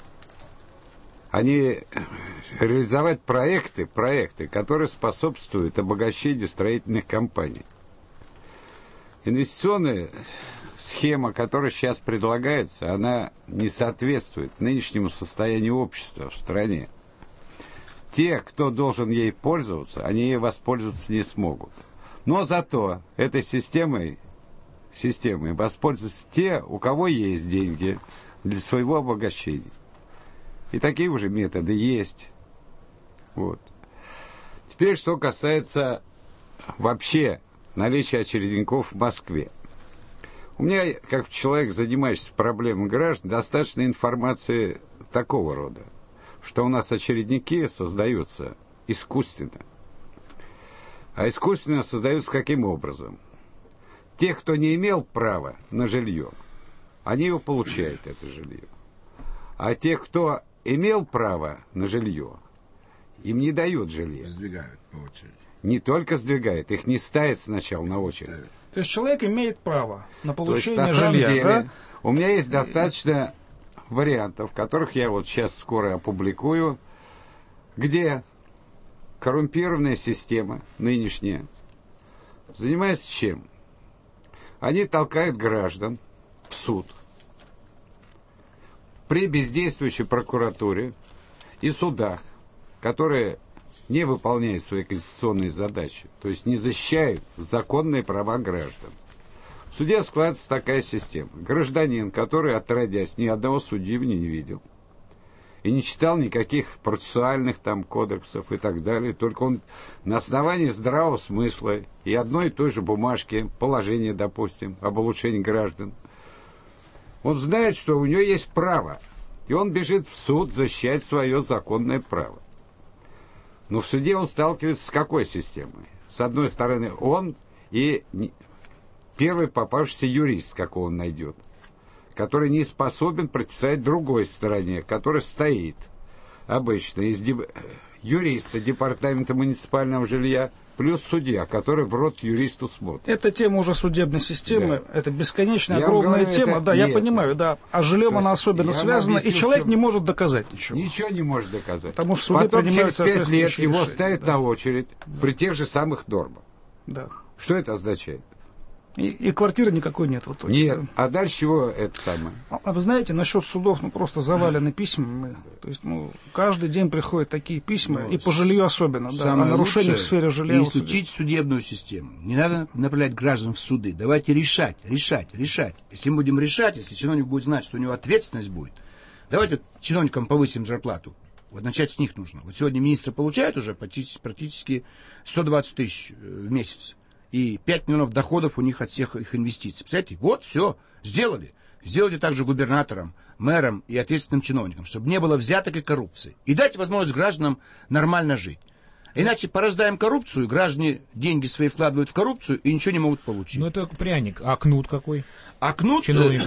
реализовать проекты, которые способствуют обогащению строительных компаний. Инвестиционная схема, которая сейчас предлагается, она не соответствует нынешнему состоянию общества в стране. Те, кто должен ей пользоваться, они ей воспользоваться не смогут. Но зато этой системой воспользуются те, у кого есть деньги для своего обогащения. И такие уже методы есть. Вот. Теперь, что касается вообще наличия очередников в Москве. У меня, как человек, занимающийся проблемой граждан, достаточно информации такого рода, что у нас очередники создаются искусственно. А искусственно создаются каким образом? Те, кто не имел права на жилье, они его получают, это жилье. А те, кто имел право на жилье, им не дают жилье. Сдвигают по очереди. Не только сдвигают, их не ставят сначала на очередь. То есть человек имеет право на получение жилья. На самом деле, да? У меня есть достаточно вариантов, которых я вот сейчас скоро опубликую, где коррумпированная система нынешняя занимается чем? Они толкают граждан в суд при бездействующей прокуратуре и судах, которые не выполняют свои конституционные задачи, то есть не защищают законные права граждан. В суде складывается такая система. Гражданин, который, отродясь, ни одного судьи не видел и не читал никаких процессуальных там кодексов и так далее, только он на основании здравого смысла и одной и той же бумажки, положения, допустим, об улучшении граждан, он знает, что у него есть право, и он бежит в суд защищать свое законное право. Но в суде он сталкивается с какой системой? С одной стороны, он и первый попавшийся юрист, какого он найдет, который не способен противостоять другой стороне, которая стоит обычно из юриста Департамента муниципального жилья, плюс судья, который в рот юристу смотрит. Это тема уже судебной системы, да. Это бесконечная, огромная говорю, тема. Да, я понимаю, да. А с жильем она особенно связана, и человек не может доказать ничего. Ничего не может доказать. Потому что суды потом через 5 лет его решения. ставят на очередь при тех же самых нормах. Да. Что это означает? И квартиры никакой нет в итоге. Нет. Да. А дальше чего это самое? А вы знаете, насчет судов, просто завалены письмами. То есть, каждый день приходят такие письма, и по жилью особенно, да, о нарушениях в сфере жилья. Исключить судебную систему. Не надо направлять граждан в суды. Давайте решать. Если мы будем решать, если чиновник будет знать, что у него ответственность будет, давайте чиновникам повысим зарплату. Вот начать с них нужно. Вот сегодня министры получают уже практически 120 тысяч в месяц. И 5 миллионов доходов у них от всех их инвестиций. Представляете, вот все, сделали. Сделайте также губернаторам, мэрам и ответственным чиновникам, чтобы не было взяток и коррупции. И дайте возможность гражданам нормально жить. Иначе порождаем коррупцию, граждане деньги свои вкладывают в коррупцию и ничего не могут получить. Ну это пряник. А кнут какой? А кнут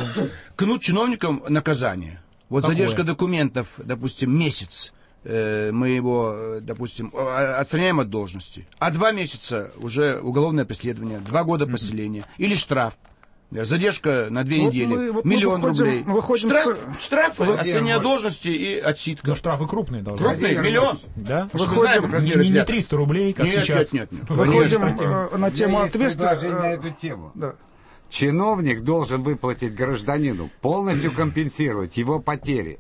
чиновникам наказание. Вот какое? Задержка документов, допустим, месяц. Мы его, допустим, отстраняем от должности. А 2 месяца уже уголовное преследование, 2 года поселения. Или штраф. Задержка на 2 недели. Миллион рублей. Штрафы, отстранение от должности и отсидка. Но штрафы крупные должны быть. Крупные, миллион. Да? Не 300 рублей, как сейчас. Нет. Выходим на тему ответственности. На эту тему. Да. Чиновник должен выплатить гражданину, полностью компенсировать его потери.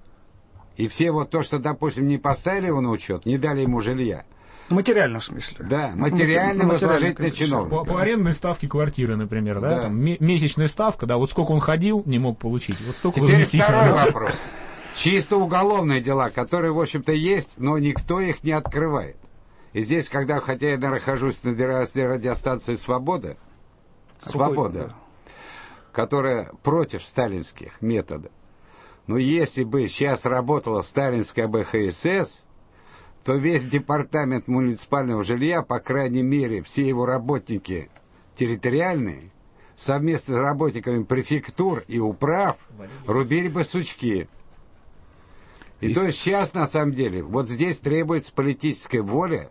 И все вот то, что, допустим, не поставили его на учет, не дали ему жилья. В материальном смысле. Да, материально возложить на чиновника. По арендной ставке квартиры, например, да? Там месячная ставка, да, вот сколько он ходил, не мог получить. Вот столько теперь второй вопрос. Чисто уголовные дела, которые, в общем-то, есть, но никто их не открывает. И здесь, хотя я нахожусь на радиостанции «Свобода», которая против сталинских методов, но если бы сейчас работала сталинская БХСС, то весь департамент муниципального жилья, по крайней мере, все его работники территориальные, совместно с работниками префектур и управ, рубили бы сучки. И то есть сейчас, на самом деле, вот здесь требуется политическая воля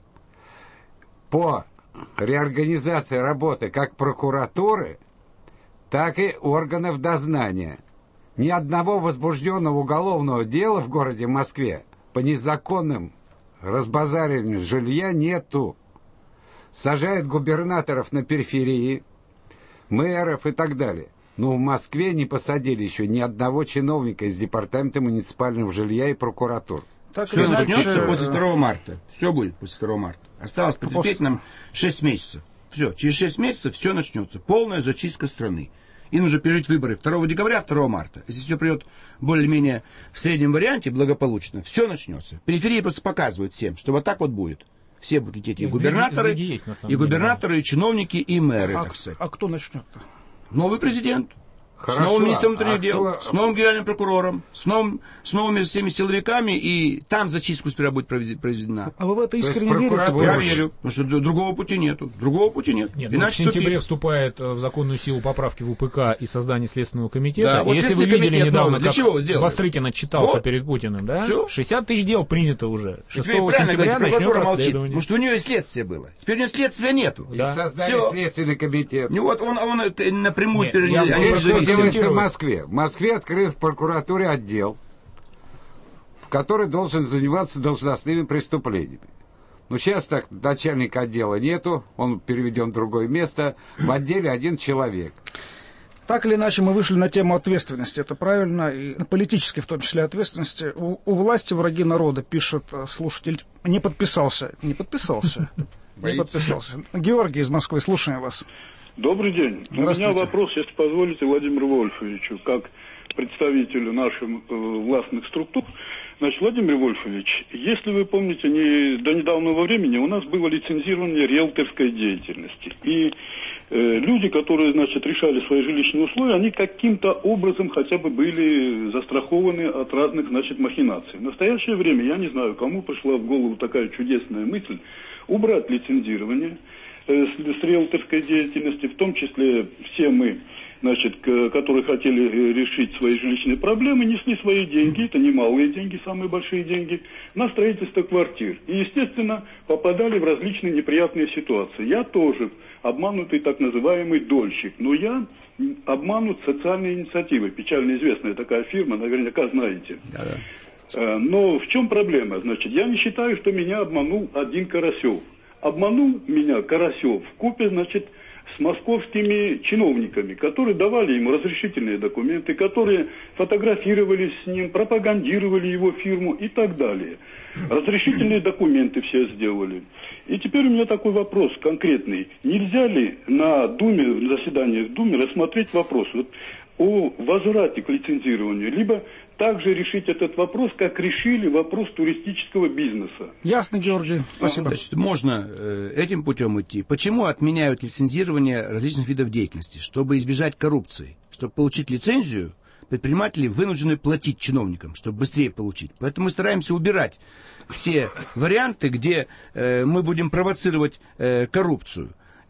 по реорганизации работы как прокуратуры, так и органов дознания. Ни одного возбужденного уголовного дела в городе Москве по незаконным разбазариванию жилья нету. Сажают губернаторов на периферии, мэров и так далее. Но в Москве не посадили еще ни одного чиновника из департамента муниципального жилья и прокуратур. Все начнется после 2 марта. Все будет после 2 марта. Осталось потерпеть нам 6 месяцев. Все, через 6 месяцев все начнется. Полная зачистка страны. И нужно пережить выборы 2 декабря, 2 марта. Если все придет более-менее в среднем варианте, благополучно, все начнется. Периферии просто показывают всем, что вот так вот будет. Все будут лететь и губернаторы, и чиновники, и мэры. А кто начнет-то? Новый президент. Хорошо. С новым министром внутренних дел, с новым генеральным прокурором, с новыми всеми силовиками, и там зачистка сперва будет проведена. А вы в это искренне верите? Я верю, потому что другого пути нету. Нет, иначе в сентябре вступает в законную силу поправки в УПК и создание Следственного комитета. Да, вот если вы видели недавно, для чего сделали? Бастрыкин отчитался перед Путиным, да? Все? 60 тысяч дел принято уже. 6 сентября начнем расследование. Потому что у него и следствие было. Теперь у него следствия нету. Да. Создали Следственный комитет. Вот он напрямую делается в Москве. В Москве открыли в прокуратуре отдел, который должен заниматься должностными преступлениями. Но сейчас так начальника отдела нету, он переведен в другое место, в отделе 1 человек. Так или иначе, мы вышли на тему ответственности, это правильно, и политической в том числе ответственности. У власти враги народа, пишет слушатель, не подписался. Георгий из Москвы, слушаем вас. Добрый день. У меня вопрос, если позволите, Владимиру Вольфовичу, как представителю наших властных структур. Значит, Владимир Вольфович, если вы помните, до недавнего времени у нас было лицензирование риэлторской деятельности. И люди, которые, значит, решали свои жилищные условия, они каким-то образом хотя бы были застрахованы от разных, значит, махинаций. В настоящее время, я не знаю, кому пришла в голову такая чудесная мысль, убрать лицензирование с риэлторской деятельности, в том числе все мы значит, которые хотели решить свои жилищные проблемы, несли свои деньги, это немалые деньги, самые большие деньги, на строительство квартир. И, естественно, попадали в различные неприятные ситуации. Я тоже обманутый так называемый дольщик, но я обманут социальной инициативой. Печально известная такая фирма, наверняка знаете. Да-да. Но в чем проблема? Значит, я не считаю, что меня обманул один Карасев. Обманул меня Карасев вкупе, значит, с московскими чиновниками, которые давали ему разрешительные документы, которые фотографировались с ним, пропагандировали его фирму и так далее. Разрешительные документы все сделали. И теперь у меня такой вопрос конкретный. Нельзя ли на Думе, на заседаниях Думы рассмотреть вопрос о возврате к лицензированию, либо также решить этот вопрос, как решили вопрос туристического бизнеса. Ясно, Георгий. Спасибо. Значит, можно этим путем идти. Почему отменяют лицензирование различных видов деятельности? Чтобы избежать коррупции. Чтобы получить лицензию, предприниматели вынуждены платить чиновникам, чтобы быстрее получить. Поэтому мы стараемся убирать все варианты, где мы будем провоцировать коррупцию.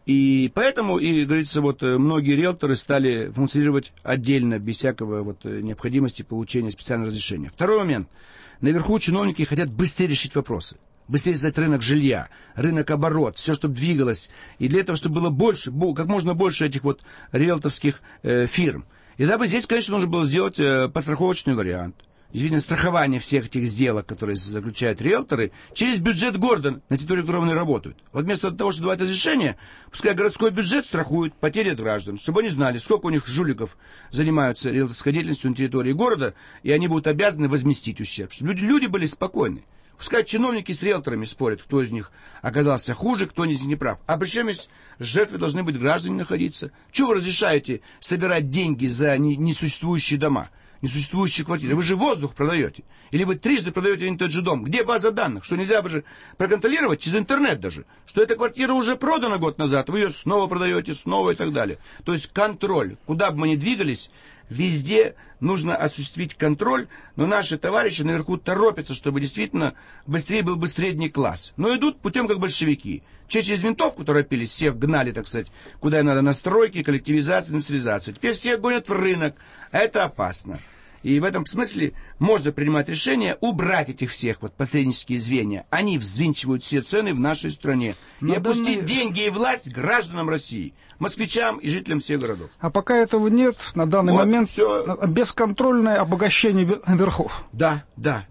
И поэтому, и говорится, многие риэлторы стали функционировать отдельно, без всякого необходимости получения специального разрешения. Второй момент. Наверху чиновники хотят быстрее решить вопросы. Быстрее создать рынок жилья, рынок оборот, все, чтобы двигалось. И для этого, чтобы было больше, как можно больше этих риэлторских фирм. И тогда бы здесь, конечно, нужно было сделать подстраховочный вариант. Действительно, страхование всех этих сделок, которые заключают риэлторы, через бюджет города, на территории которого они работают. Вместо того, чтобы давать разрешение, пускай городской бюджет страхует потери от граждан, чтобы они знали, сколько у них жуликов занимаются риэлторской деятельностью на территории города, и они будут обязаны возместить ущерб. Чтобы люди были спокойны. Пускай чиновники с риэлторами спорят, кто из них оказался хуже, кто из них не прав. А причем жертвы должны быть граждане находиться. Чего вы разрешаете собирать деньги за несуществующие дома? Несуществующие квартиры. Вы же воздух продаете. Или вы трижды продаете один и тот же дом. Где база данных? Что нельзя же проконтролировать через интернет даже. Что эта квартира уже продана год назад, вы ее снова продаете, снова и так далее. То есть контроль. Куда бы мы ни двигались, везде нужно осуществить контроль. Но наши товарищи наверху торопятся, чтобы действительно быстрее был бы средний класс. Но идут путем как большевики. Через винтовку торопились, всех гнали, так сказать, куда им надо, на стройки, коллективизация, индустриализация. Теперь всех гонят в рынок. Это опасно. И в этом смысле можно принимать решение убрать этих всех посреднические звенья. Они взвинчивают все цены в нашей стране. И опустить деньги и власть гражданам России, москвичам и жителям всех городов. А пока этого нет, на данный момент все бесконтрольное обогащение верхов. Да.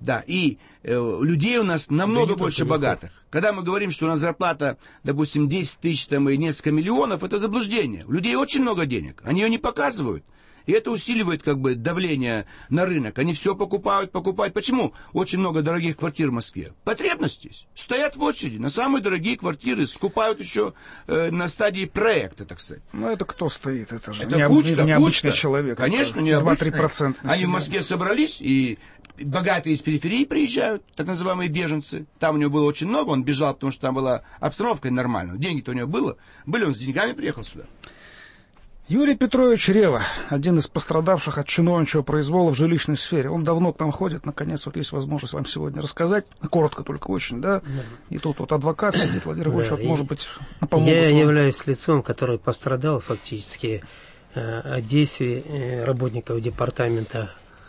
И людей у нас намного больше богатых. Когда мы говорим, что у нас зарплата, допустим, 10 тысяч и несколько миллионов, это заблуждение. У людей очень много денег. Они ее не показывают. И это усиливает давление на рынок. Они все покупают. Почему? Очень много дорогих квартир в Москве. Потребность есть. Стоят в очереди на самые дорогие квартиры, скупают еще на стадии проекта, так сказать. Ну это кто стоит? Это же необычный человек. Конечно, необычный. 2-3%. Они в Москве собрались, и богатые из периферии приезжают, так называемые беженцы. Там у него было очень много, он бежал, потому что там была обстановка нормальная. Деньги-то у него было. Он с деньгами приехал сюда. Юрий Петрович Рева, один из пострадавших от чиновничьего произвола в жилищной сфере. Он давно к нам ходит, наконец, есть возможность вам сегодня рассказать. Коротко только очень, да? И тут адвокат сидит, Владимир Ильич, может быть, помогут. Я являюсь лицом, который пострадал фактически от действий работников департамента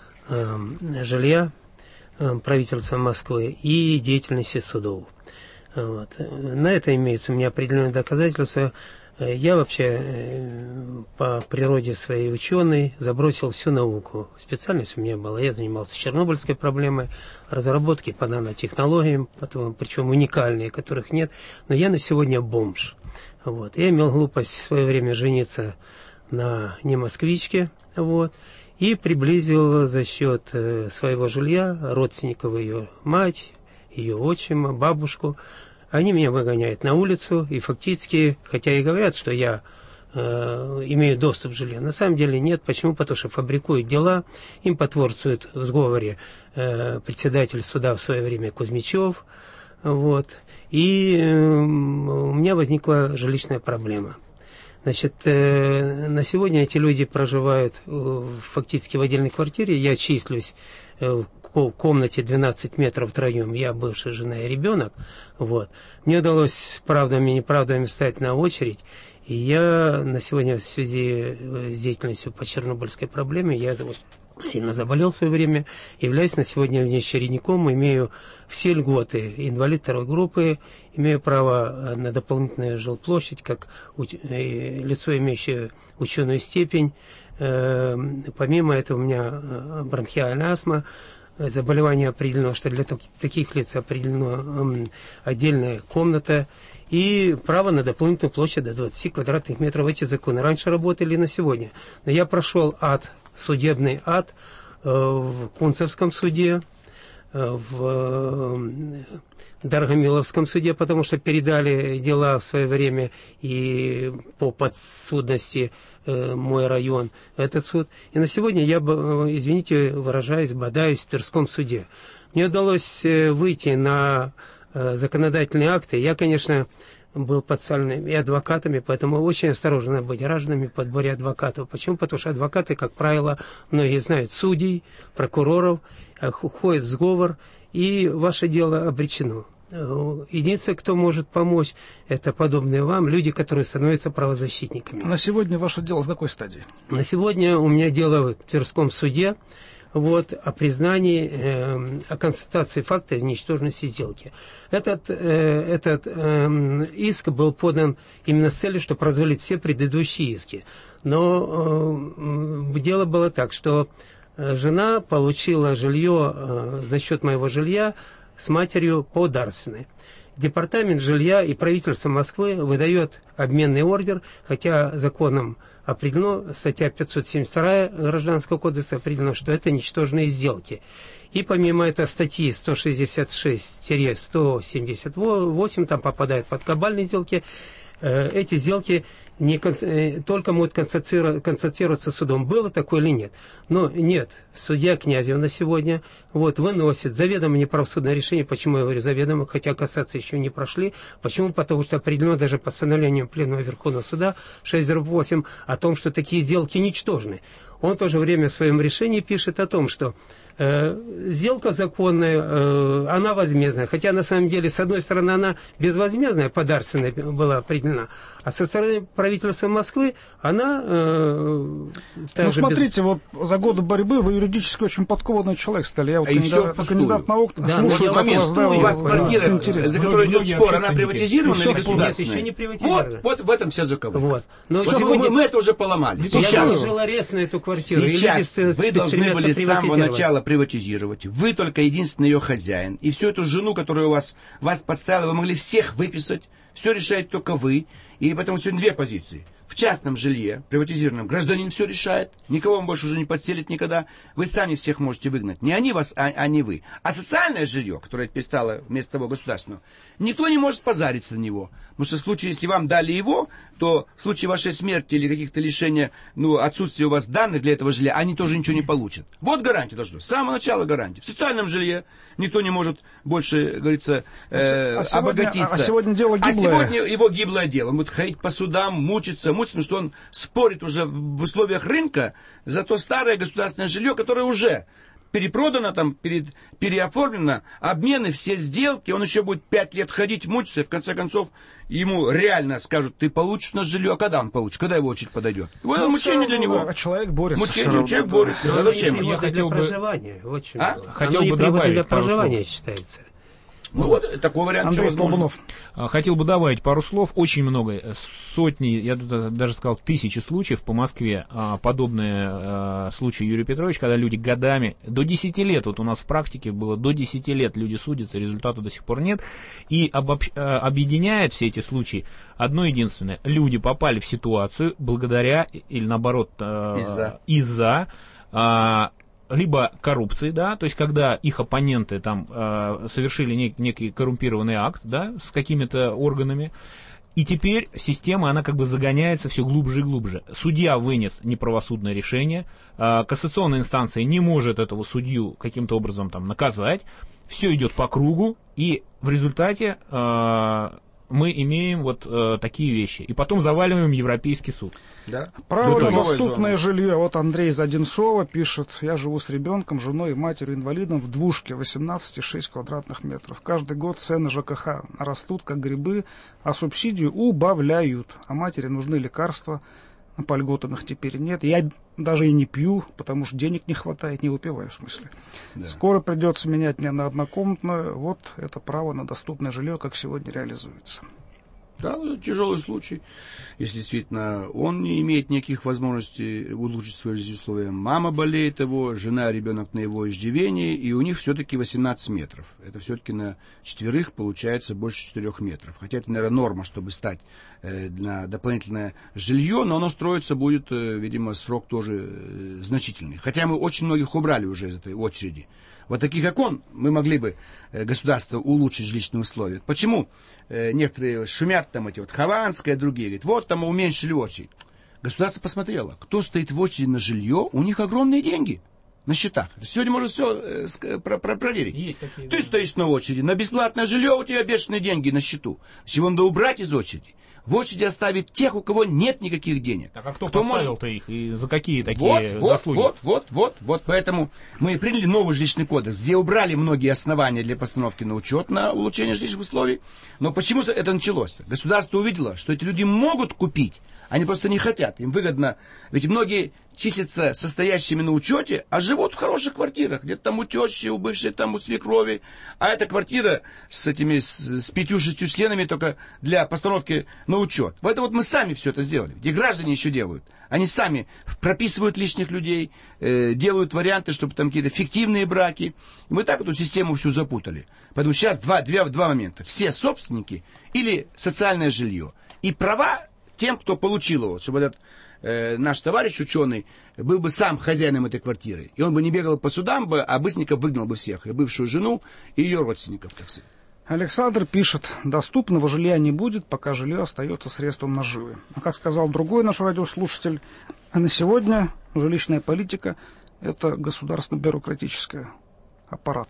жилья правительства Москвы и деятельности судов. На это имеются у меня определенные доказательства. Я вообще по природе своей ученый забросил всю науку. Специальность у меня была, я занимался чернобыльской проблемой, разработки по нанотехнологиям, причем уникальные, которых нет. Но я на сегодня бомж. Я имел глупость в свое время жениться на не москвичке, и приблизил за счет своего жилья родственников ее мать, ее отчима, бабушку. Они меня выгоняют на улицу, и фактически, хотя и говорят, что я имею доступ к жилью, на самом деле нет. Почему? Потому что фабрикуют дела, им потворствует в сговоре председатель суда в свое время Кузьмичев. И у меня возникла жилищная проблема. Значит, на сегодня эти люди проживают фактически в отдельной квартире, я числюсь в комнате 12 метров втроем, я бывшая жена и ребенок, Мне удалось правдами и неправдами встать на очередь, И я на сегодня в связи с деятельностью по чернобыльской проблеме, я сильно заболел в свое время, являюсь на сегодня внеочередником, имею все льготы, инвалид второй группы, имею право на дополнительную жилплощадь, как лицо, имеющее ученую степень. Помимо этого у меня бронхиальная астма, заболевание определено, что для таких лиц определена отдельная комната, и право на дополнительную площадь до 20 квадратных метров. Эти законы раньше работали на сегодня. Но я прошел судебный ад в Кунцевском суде, в Даргомиловском суде, потому что передали дела в свое время и по подсудности мой район, этот суд. И на сегодня я, извините, выражаюсь, бодаюсь в Тверском суде. Мне удалось выйти на законодательные акты. Я, конечно, был подсальным и адвокатами, поэтому очень осторожно быть гражданами в подборе адвокатов. Почему? Потому что адвокаты, как правило, многие знают судей, прокуроров, уходит в сговор, и ваше дело обречено. Единственное, кто может помочь, это подобные вам люди, которые становятся правозащитниками. На сегодня ваше дело в какой стадии? На сегодня у меня дело в Тверском суде о признании, о констатации факта ничтожности сделки. Этот иск был подан именно с целью, чтобы развалить все предыдущие иски. Но дело было так, что жена получила жилье за счет моего жилья с матерью подарственной. Департамент жилья и правительство Москвы выдает обменный ордер, хотя законом определено, статья 572 Гражданского кодекса определено, что это ничтожные сделки. И помимо этой статьи 166-178, там попадают под кабальные сделки, эти сделки только могут констатироваться судом, было такое или нет. Но нет, судья Князев на сегодня выносит заведомо неправосудное решение. Почему я говорю заведомо, хотя кассации еще не прошли. Почему? Потому что определено даже постановлением Пленума Верховного суда 608 о том, что такие сделки ничтожны. Он в то же время в своем решении пишет о том, что сделка законная, она возмездная, хотя на самом деле, с одной стороны, она безвозмездная, подарственная была определена, а со стороны правительства Москвы она также... смотрите, за годы борьбы вы юридически очень подкованный человек стали. Я кандидат наук, слушаю, как у вас квартира, за которую идет спор, она приватизирована или государственная? Еще не приватизирована. Вот в этом вся заковыка. Мы это уже поломали. Сейчас наложил арест на эту квартиру. Сейчас вы должны были с самого начала приватизировать. Вы только единственный ее хозяин. И всю эту жену, которая вас подставила, вы могли всех выписать. Все решает только вы. И поэтому сегодня две позиции. В частном жилье, приватизированном, гражданин все решает. Никого он больше уже не подселит никогда. Вы сами всех можете выгнать. Не они вас, а не вы. А социальное жилье, которое теперь стало вместо того государственного, никто не может позариться на него. Потому что в случае, если вам дали его, то в случае вашей смерти или каких-то лишения, отсутствия у вас данных для этого жилья, они тоже ничего не получат. Вот гарантия должна. С самого начала гарантия. В социальном жилье никто не может больше, говорится, обогатиться. А сегодня дело гиблое. А сегодня его гиблое дело. Он будет ходить по судам, мучиться, потому что он спорит уже в условиях рынка за то старое государственное жилье, которое уже перепродано, переоформлено, обмены, все сделки, он еще будет 5 лет ходить, мучиться, и в конце концов ему реально скажут, ты получишь у нас жилье, а когда он получит, когда его очередь подойдет. Вот это мучение для него. А человек борется. Человек борется. А зачем? Я хотел бы... Хотел бы добавить для проживания считается. Такой вариант. Андрей Столбунов. Хотел бы добавить пару слов. Очень много, сотни, я даже сказал, тысячи случаев по Москве. Подобные случаи Юрий Петрович, когда люди годами, до 10 лет, у нас в практике было, до 10 лет люди судятся, результата до сих пор нет. И объединяет все эти случаи одно единственное. Люди попали в ситуацию благодаря, или наоборот, из-за либо коррупции, да, то есть когда их оппоненты совершили некий коррумпированный акт, да, с какими-то органами, и теперь система, она загоняется все глубже и глубже. Судья вынес неправосудное решение, кассационная инстанция не может этого судью каким-то образом наказать, все идет по кругу, и в результате мы имеем вот такие вещи. И потом заваливаем Европейский суд. Да. Право на доступное жилье. Вот Андрей из Одинцова пишет: я живу с ребенком, женой и матерью-инвалидом в двушке 18,6 квадратных метров. Каждый год цены ЖКХ растут, как грибы, а субсидию убавляют. А матери нужны лекарства, по льготам их теперь нет. Я даже и не пью, потому что денег не хватает, не выпиваю, в смысле. Да. Скоро придется менять меня на однокомнатную. Вот это право на доступное жилье, как сегодня реализуется. Да, тяжелый случай. Если действительно он не имеет никаких возможностей улучшить свои жизненные условия. Мама болеет его, жена, ребенок на его иждивении, и у них все-таки 18 метров. Это все-таки на четверых получается больше 4 метров. Хотя это, наверное, норма, чтобы стать на дополнительное жилье, но оно строиться будет, видимо, срок тоже значительный. Хотя мы очень многих убрали уже из этой очереди. Вот таких, как он, мы могли бы государство улучшить жилищные условия. Почему некоторые шумят там, эти вот Хованская, другие, говорят, вот там уменьшили очередь. Государство посмотрело, кто стоит в очереди на жилье, у них огромные деньги на счетах. Сегодня можно все проверить. Есть такие, Ты стоишь на очереди, на бесплатное жилье у тебя бешеные деньги на счету. Чего надо убрать из очереди? В очереди оставить тех, у кого нет никаких денег. Так а кто поставил-то их? И за какие такие заслуги? Вот. Поэтому мы приняли новый жилищный кодекс, где убрали многие основания для постановки на учет на улучшение жилищных условий. Но почему это началось? Государство увидело, что эти люди могут купить, они просто не хотят. Им выгодно. Ведь многие числятся состоящими на учете, а живут в хороших квартирах. Где-то там у тещи, у бывшей, там у свекрови. А эта квартира с 5-6 членами только для постановки на учет. Вот это вот мы сами все это сделали. И граждане еще делают. Они сами прописывают лишних людей, делают варианты, чтобы там какие-то фиктивные браки. И мы так эту систему всю запутали. Поэтому сейчас два момента. Все собственники или социальное жилье. И права тем, кто получил его, чтобы этот наш товарищ ученый был бы сам хозяином этой квартиры. И он бы не бегал по судам, а быстренько выгнал бы всех. И бывшую жену, и ее родственников, так сказать. Александр пишет: доступного жилья не будет, пока жилье остается средством наживы. А как сказал другой наш радиослушатель, на сегодня жилищная политика — это государственно-бюрократический аппарат.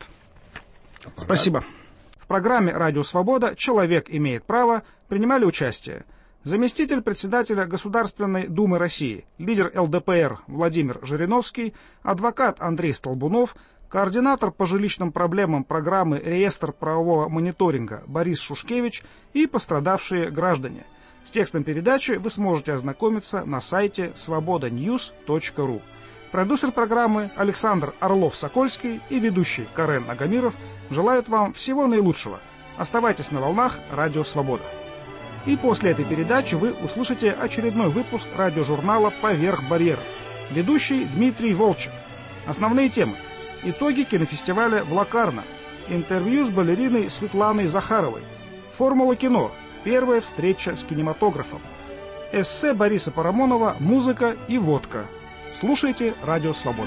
Спасибо. В программе «Радио Свобода» «Человек имеет право» принимали участие заместитель председателя Государственной Думы России, лидер ЛДПР Владимир Жириновский, адвокат Андрей Столбунов, координатор по жилищным проблемам программы «Реестр правового мониторинга» Борис Шушкевич и пострадавшие граждане. С текстом передачи вы сможете ознакомиться на сайте svobodanews.ru. Продюсер программы Александр Орлов-Сокольский и ведущий Карен Агамиров желают вам всего наилучшего. Оставайтесь на волнах «Радио Свобода». И после этой передачи вы услышите очередной выпуск радиожурнала «Поверх барьеров». Ведущий Дмитрий Волчек. Основные темы: итоги кинофестиваля в Локарно, интервью с балериной Светланой Захаровой, формула кино, первая встреча с кинематографом, эссе Бориса Парамонова «Музыка и водка». Слушайте «Радио Свобода».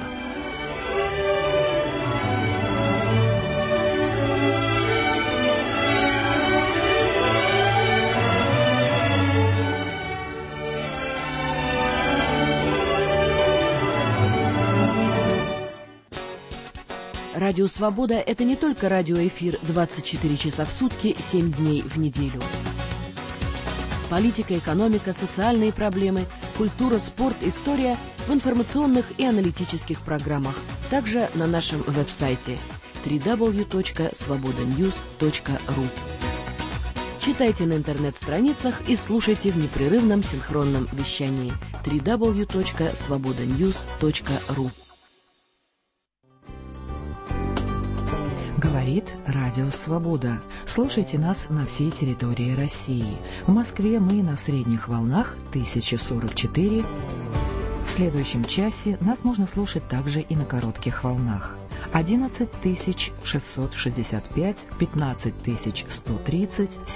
Радио «Свобода» — это не только радиоэфир 24 часа в сутки, 7 дней в неделю. Политика, экономика, социальные проблемы, культура, спорт, история в информационных и аналитических программах. Также на нашем веб-сайте www.svobodanews.ru. Читайте на интернет-страницах и слушайте в непрерывном синхронном вещании www.svobodanews.ru. Говорит Радио Свобода. Слушайте нас на всей территории России. В Москве мы на средних волнах 1044. В следующем часе нас можно слушать также и на коротких волнах. 11665, 15130,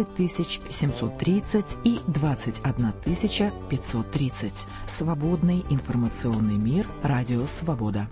17730 и 21530. Свободный информационный мир. Радио Свобода.